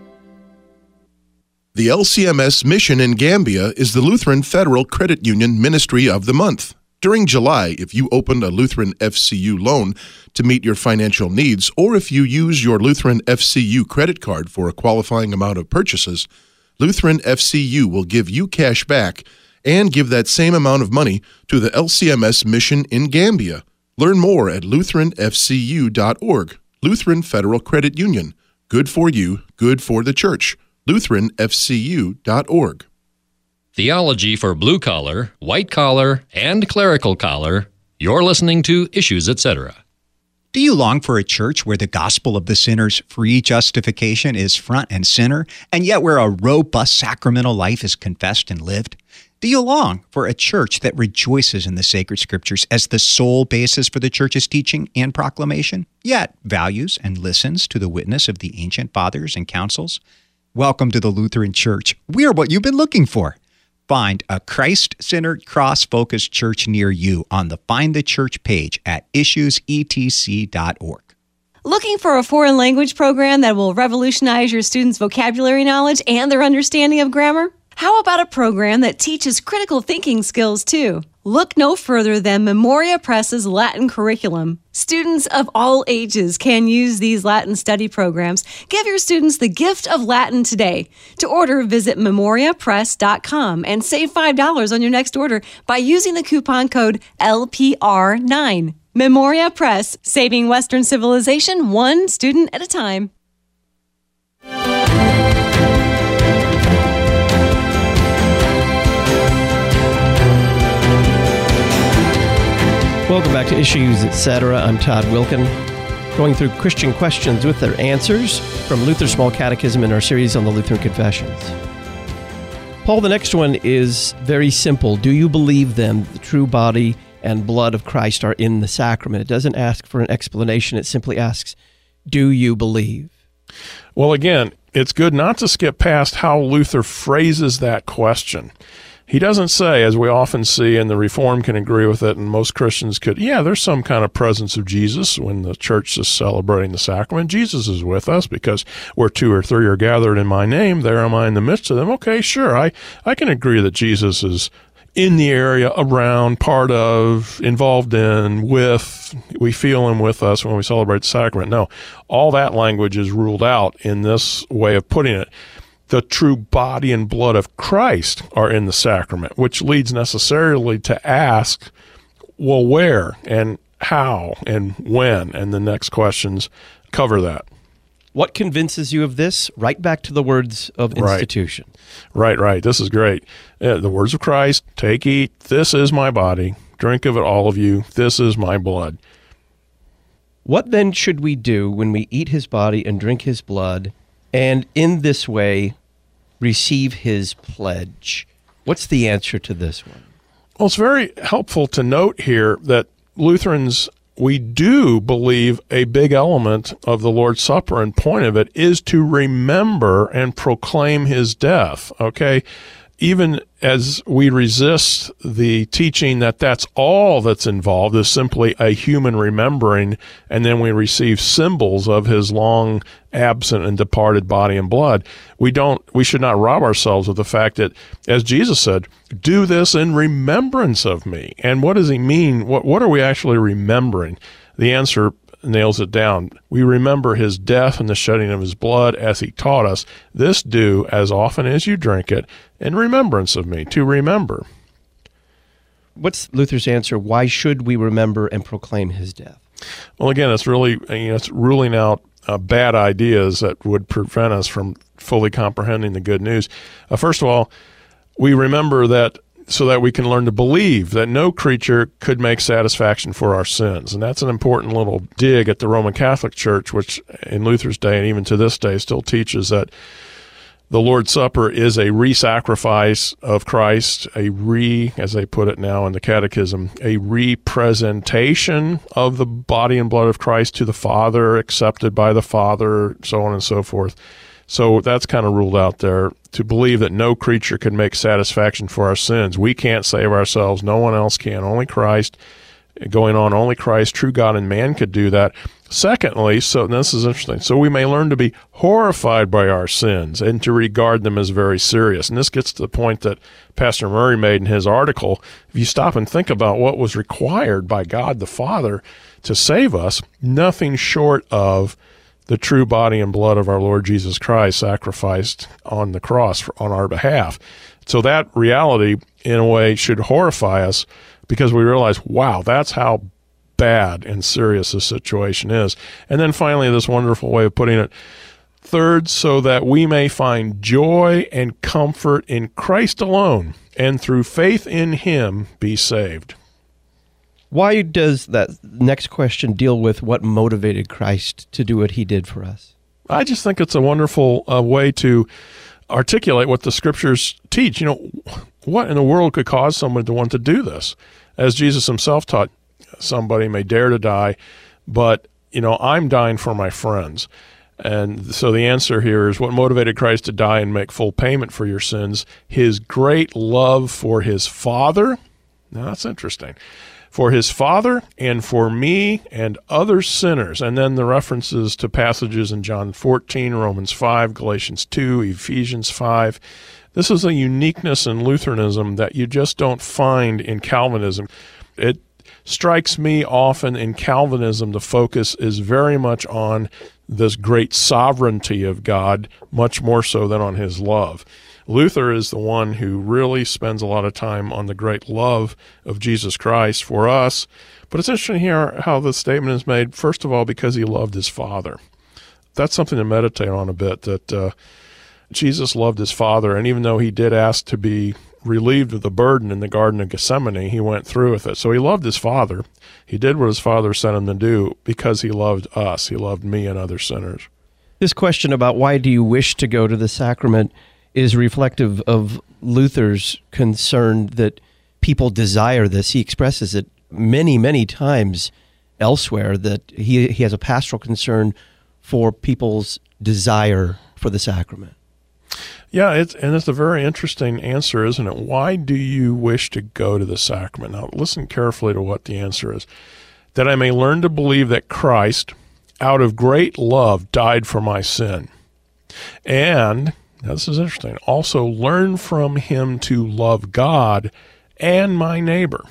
The L C M S mission in Gambia is the Lutheran Federal Credit Union Ministry of the Month. During July, if you opened a Lutheran F C U loan to meet your financial needs, or if you use your Lutheran F C U credit card for a qualifying amount of purchases, Lutheran F C U will give you cash back and give that same amount of money to the L C M S mission in Gambia. Learn more at lutheran f c u dot org. Lutheran Federal Credit Union. Good for you, good for the church. lutheran f c u dot org.
Theology for blue collar, white collar, and clerical collar. You're listening to Issues, et cetera.
Do you long for a church where the gospel of the sinner's free justification is front and center, and yet where a robust sacramental life is confessed and lived? Do you long for a church that rejoices in the sacred scriptures as the sole basis for the church's teaching and proclamation, yet values and listens to the witness of the ancient fathers and councils? Welcome to the Lutheran Church. We're what you've been looking for. Find a Christ-centered, cross-focused church near you on the Find the Church page at issues e t c dot org.
Looking for a foreign language program that will revolutionize your students' vocabulary knowledge and their understanding of grammar? How about a program that teaches critical thinking skills, too? Look no further than Memoria Press's Latin curriculum. Students of all ages can use these Latin study programs. Give your students the gift of Latin today. To order, visit memoria press dot com and save five dollars on your next order by using the coupon code L P R nine. Memoria Press, saving Western civilization one student at a time.
Welcome back to Issues, et cetera. I'm Todd Wilkin, going through Christian questions with their answers from Luther's Small Catechism in our series on the Lutheran Confessions. Paul, the next one is very simple. Do you believe then the true body and blood of Christ are in the sacrament? It doesn't ask for an explanation. It simply asks, do you believe?
Well, again, it's good not to skip past how Luther phrases that question. He doesn't say, as we often see, and the Reformed can agree with it, and most Christians could, yeah, there's some kind of presence of Jesus when the church is celebrating the sacrament. Jesus is with us because where two or three are gathered in my name, there am I in the midst of them. Okay, sure, I, I can agree that Jesus is in the area, around, part of, involved in, with, we feel him with us when we celebrate the sacrament. No, all that language is ruled out in this way of putting it. The true body and blood of Christ are in the sacrament, which leads necessarily to ask, well, where and how and when? And the next questions cover that.
What convinces you of this? Right back to the words of institution.
Right, right. right. This is great. Uh, the words of Christ, take, eat, this is my body. Drink of it, all of you. This is my blood.
What then should we do when we eat his body and drink his blood, and in this way receive his pledge? What's the answer to this one?
Well, it's very helpful to note here that Lutherans, we do believe a big element of the Lord's Supper, and point of it is to remember and proclaim his death, okay? even as we resist the teaching that that's all that's involved is simply a human remembering, and then we receive symbols of his long absent and departed body and blood, we don't, we should not rob ourselves of the fact that, as Jesus said, do this in remembrance of me. And what does he mean? What, what are we actually remembering? The answer nails it down. We remember his death and the shedding of his blood as he taught us. This do as often as you drink it in remembrance of me, to remember.
What's Luther's answer? Why should we remember and proclaim his death?
Well, again, it's really, you know, it's ruling out uh, bad ideas that would prevent us from fully comprehending the good news. Uh, first of all, we remember that so that we can learn to believe that no creature could make satisfaction for our sins. And that's an important little dig at the Roman Catholic Church, which in Luther's day and even to this day still teaches that the Lord's Supper is a re-sacrifice of Christ, a re, as they put it now in the Catechism, a representation of the body and blood of Christ to the Father, accepted by the Father, so on and so forth. So that's kind of ruled out there, to believe that no creature can make satisfaction for our sins. We can't save ourselves. No one else can. Only Christ. Going on, only Christ, true God and man, could do that. Secondly, so and this is interesting, so we may learn to be horrified by our sins and to regard them as very serious. And this gets to the point that Pastor Murray made in his article. If you stop and think about what was required by God the Father to save us, nothing short of the true body and blood of our Lord Jesus Christ sacrificed on the cross on our behalf. So that reality, in a way, should horrify us, because we realize, wow, that's how bad and serious this situation is. And then finally, this wonderful way of putting it, third, so that we may find joy and comfort in Christ alone, and through faith in him be saved.
Why does that next question deal with what motivated Christ to do what he did for us?
I just think it's a wonderful uh, way to articulate what the Scriptures teach. You know, what in the world could cause someone to want to do this? As Jesus himself taught, somebody may dare to die, but, you know, I'm dying for my friends. And so the answer here is, what motivated Christ to die and make full payment for your sins? His great love for his Father. Now, that's interesting. For his Father and for me and other sinners. And then the references to passages in John fourteen, Romans five, Galatians two, Ephesians five. This is a uniqueness in Lutheranism that you just don't find in Calvinism. It strikes me often in Calvinism, the focus is very much on this great sovereignty of God, much more so than on his love. Luther is the one who really spends a lot of time on the great love of Jesus Christ for us. But it's interesting here how the statement is made, first of all, because he loved his Father. That's something to meditate on a bit, that uh, Jesus loved his Father, and even though he did ask to be relieved of the burden in the Garden of Gethsemane, he went through with it. So he loved his Father. He did what his Father sent him to do because he loved us. He loved me and other sinners.
This question about why do you wish to go to the sacrament is reflective of Luther's concern that people desire this. He expresses it many, many times elsewhere, that he, he has a pastoral concern for people's desire for the sacrament.
Yeah, it's, and it's a very interesting answer, isn't it? Why do you wish to go to the sacrament? Now, listen carefully to what the answer is. That I may learn to believe that Christ, out of great love, died for my sin. And, now this is interesting, also learn from him to love God and my neighbor.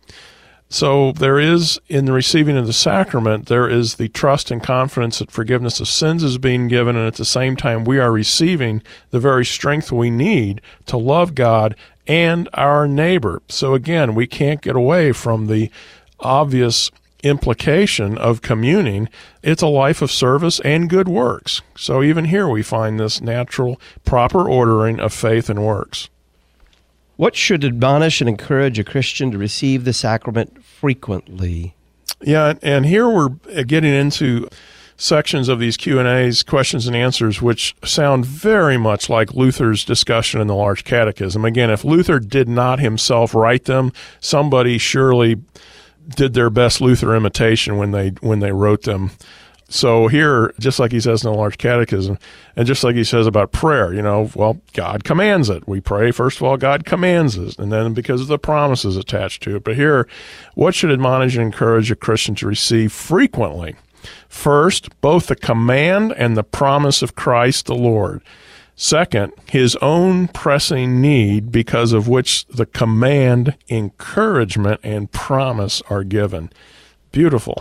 So there is, in the receiving of the sacrament, there is the trust and confidence that forgiveness of sins is being given, and at the same time we are receiving the very strength we need to love God and our neighbor. So again, we can't get away from the obvious implication of communing. It's a life of service and good works. So even here we find this natural, proper ordering of faith and works.
What should admonish and encourage a Christian to receive the sacrament frequently?
Yeah, and here we're getting into sections of these Q and A's, questions and answers, which sound very much like Luther's discussion in the Large Catechism. Again, if Luther did not himself write them, somebody surely did their best Luther imitation when they when they wrote them. So here, just like he says in the Large Catechism, and just like he says about prayer, you know, well, God commands it. We pray, first of all, God commands it, and then because of the promises attached to it. But here, what should admonish and encourage a Christian to receive frequently? First, both the command and the promise of Christ the Lord. Second, his own pressing need, because of which the command, encouragement, and promise are given. Beautiful.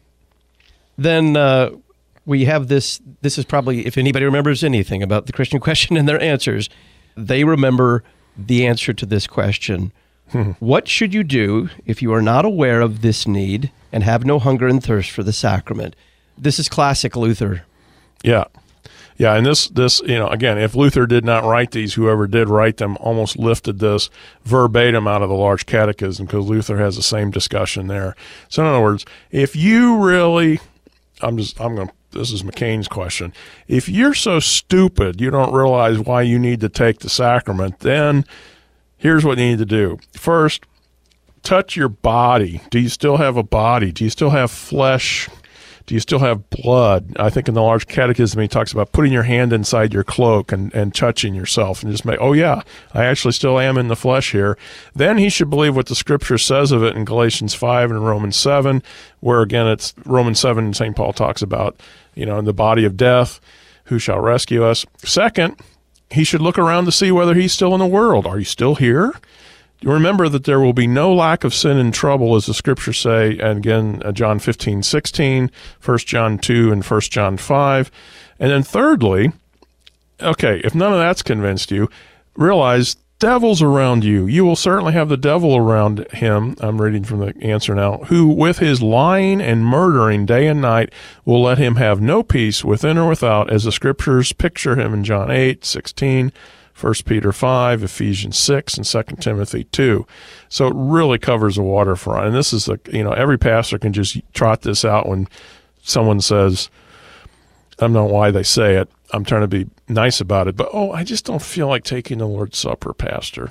Then uh, we have this, this is probably, if anybody remembers anything about the Christian question and their answers, they remember the answer to this question. Hmm. What should you do if you are not aware of this need and have no hunger and thirst for the sacrament? This is classic Luther.
Yeah. Yeah, and this, this, you know, again, if Luther did not write these, whoever did write them almost lifted this verbatim out of the Large Catechism, because Luther has the same discussion there. So in other words, if you really... I'm just, I'm going to, this is McCain's question. If you're so stupid you don't realize why you need to take the sacrament, then here's what you need to do. First, touch your body. Do you still have a body? Do you still have flesh? Do you still have blood? I think in the Large Catechism he talks about putting your hand inside your cloak and, and touching yourself and just make, oh yeah, I actually still am in the flesh here. Then he should believe what the Scripture says of it in Galatians five and Romans seven, where again it's Romans seven, Saint Paul talks about, you know, in the body of death, who shall rescue us? Second, he should look around to see whether he's still in the world. Are you still here? Remember that there will be no lack of sin and trouble, as the Scriptures say, and again, John fifteen, sixteen, First John two, and First John five. And then thirdly, okay, if none of that's convinced you, realize devil's around you. You will certainly have the devil around him, I'm reading from the answer now, who with his lying and murdering day and night will let him have no peace within or without, as the Scriptures picture him in John eight, sixteen, First Peter five, Ephesians six, and Second Timothy two. So it really covers the waterfront. And this is, a, you know, every pastor can just trot this out when someone says, I don't know why they say it, I'm trying to be nice about it, but, oh, I just don't feel like taking the Lord's Supper, Pastor.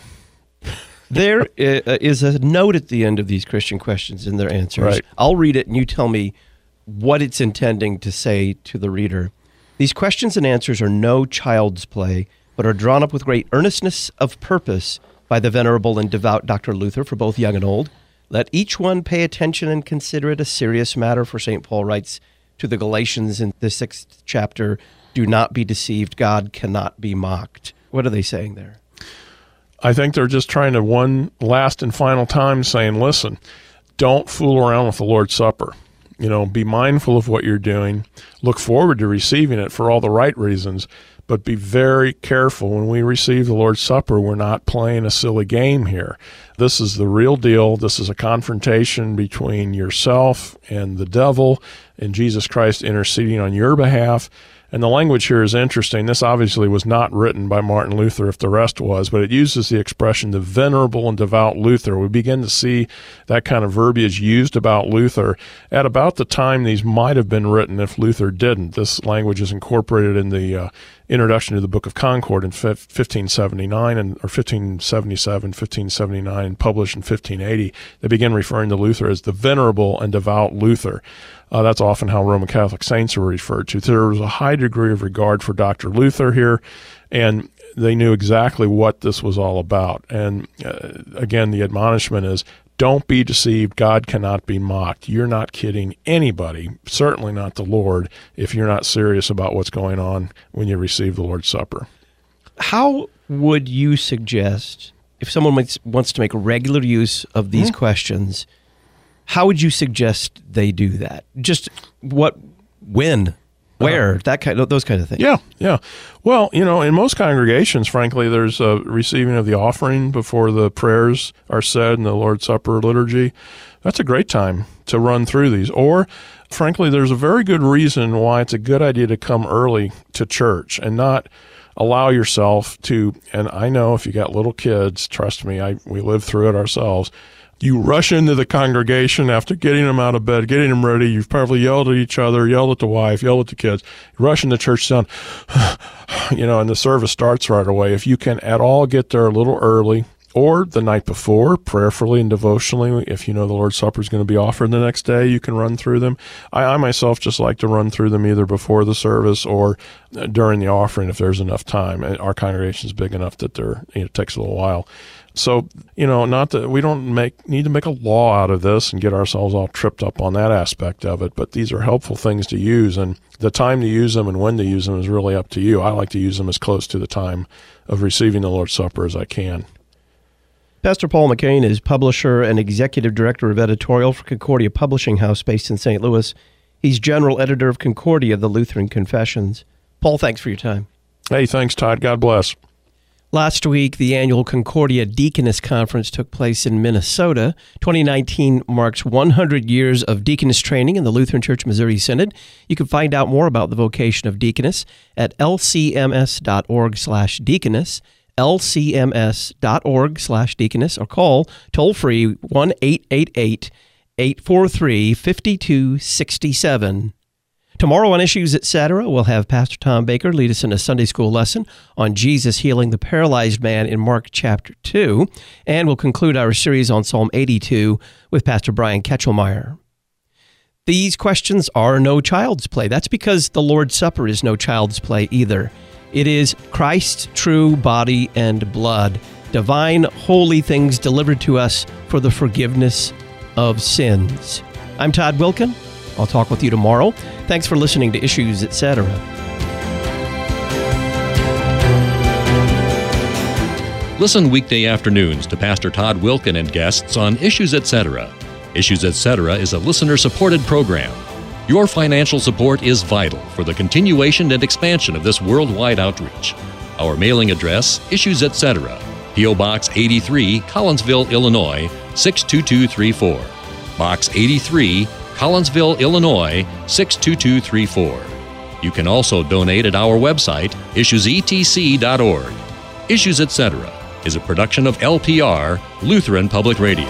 There is a note at the end of these Christian questions in their answers.
Right.
I'll read it and you tell me what it's intending to say to the reader. These questions and answers are no child's play, but are drawn up with great earnestness of purpose by the venerable and devout Doctor Luther for both young and old. Let each one pay attention and consider it a serious matter, for Saint Paul writes to the Galatians in the sixth chapter, do not be deceived, God cannot be mocked. What are they saying there?
I think they're just trying to one last and final time saying, listen, don't fool around with the Lord's Supper. You know, be mindful of what you're doing. Look forward to receiving it for all the right reasons. But be very careful when we receive the Lord's Supper. We're not playing a silly game here. This is the real deal. This is a confrontation between yourself and the devil, and Jesus Christ interceding on your behalf. And the language here is interesting. This obviously was not written by Martin Luther, if the rest was, but it uses the expression, the venerable and devout Luther. We begin to see that kind of verbiage used about Luther at about the time these might have been written if Luther didn't. This language is incorporated in the uh, introduction to the Book of Concord in fifteen seventy-nine, and or fifteen seventy-seven, fifteen seventy-nine, and published in fifteen eighty. They begin referring to Luther as the venerable and devout Luther. Uh, that's often how Roman Catholic saints are referred to. There was a high degree of regard for Doctor Luther here, and they knew exactly what this was all about. And uh, again, the admonishment is, don't be deceived. God cannot be mocked. You're not kidding anybody, certainly not the Lord, if you're not serious about what's going on when you receive the Lord's Supper.
How would you suggest, if someone wants to make regular use of these mm-hmm. questions, how would you suggest they do that? Just what, when, where, uh, that kind of, those kind of things.
Yeah, yeah. Well, you know, in most congregations, frankly, there's a receiving of the offering before the prayers are said in the Lord's Supper liturgy. That's a great time to run through these. Or, frankly, there's a very good reason why it's a good idea to come early to church and not allow yourself to, and I know if you got little kids, trust me, I we lived through it ourselves. You rush into the congregation after getting them out of bed, getting them ready. You've probably yelled at each other, yelled at the wife, yelled at the kids. You rush into church down, you know, and the service starts right away. If you can at all get there a little early, or the night before, prayerfully and devotionally. If you know the Lord's Supper is going to be offered the next day, you can run through them. I, I myself just like to run through them either before the service or during the offering if there's enough time. Our congregation is big enough that there, you know, it takes a little while. So, you know, not that we don't make need to make a law out of this and get ourselves all tripped up on that aspect of it, but these are helpful things to use, and the time to use them and when to use them is really up to you. I like to use them as close to the time of receiving the Lord's Supper as I can.
Pastor Paul McCain is publisher and executive director of editorial for Concordia Publishing House based in Saint Louis. He's general editor of Concordia, the Lutheran Confessions. Paul, thanks for your time.
Hey, thanks, Todd. God bless.
Last week, the annual Concordia Deaconess Conference took place in Minnesota. twenty nineteen marks one hundred years of deaconess training in the Lutheran Church Missouri Synod. You can find out more about the vocation of deaconess at lcms.org slash deaconess, lcms.org slash deaconess, or call toll-free one eight eight eight, eight four three, five two six seven. Tomorrow on Issues, et cetera, we'll have Pastor Tom Baker lead us in a Sunday school lesson on Jesus healing the paralyzed man in Mark chapter two, and we'll conclude our series on Psalm eighty-two with Pastor Brian Ketchelmeyer. These questions are no child's play. That's because the Lord's Supper is no child's play either. It is Christ's true body and blood, divine, holy things delivered to us for the forgiveness of sins. I'm Todd Wilken. I'll talk with you tomorrow. Thanks for listening to Issues, et cetera.
Listen weekday afternoons to Pastor Todd Wilken and guests on Issues, et cetera. Issues, et cetera is a listener-supported program. Your financial support is vital for the continuation and expansion of this worldwide outreach. Our mailing address, Issues, et cetera. P O. Box eighty-three, Collinsville, Illinois, six two two three four. Box eighty-three, Collinsville, Illinois, six two two three four. You can also donate at our website, issues e t c dot org. Issues, et cetera is a production of L P R, Lutheran Public Radio.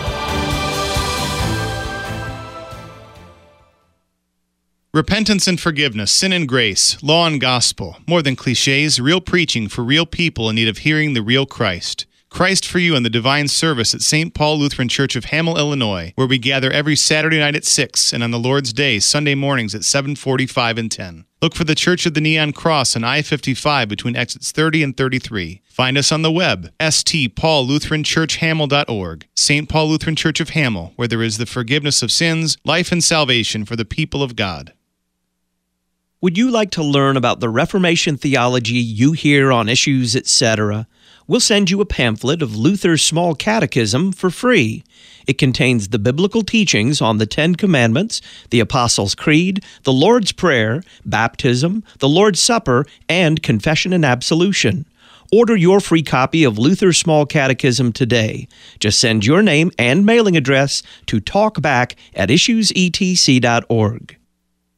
Repentance and forgiveness, sin and grace, law and gospel, more than cliches, real preaching for real people in need of hearing the real Christ. Christ for You in the Divine Service at Saint Paul Lutheran Church of Hamel, Illinois, where we gather every Saturday night at six and on the Lord's Day, Sunday mornings at seven forty-five and ten. Look for the Church of the Neon Cross on I fifty-five between exits thirty and thirty-three. Find us on the web, s t paul lutheran church hamel dot org. Saint Paul Lutheran Church of Hamel, where there is the forgiveness of sins, life and salvation for the people of God.
Would you like to learn about the Reformation theology you hear on Issues, et cetera? We'll send you a pamphlet of Luther's Small Catechism for free. It contains the biblical teachings on the Ten Commandments, the Apostles' Creed, the Lord's Prayer, baptism, the Lord's Supper, and confession and absolution. Order your free copy of Luther's Small Catechism today. Just send your name and mailing address to talkback at issues e t c dot org.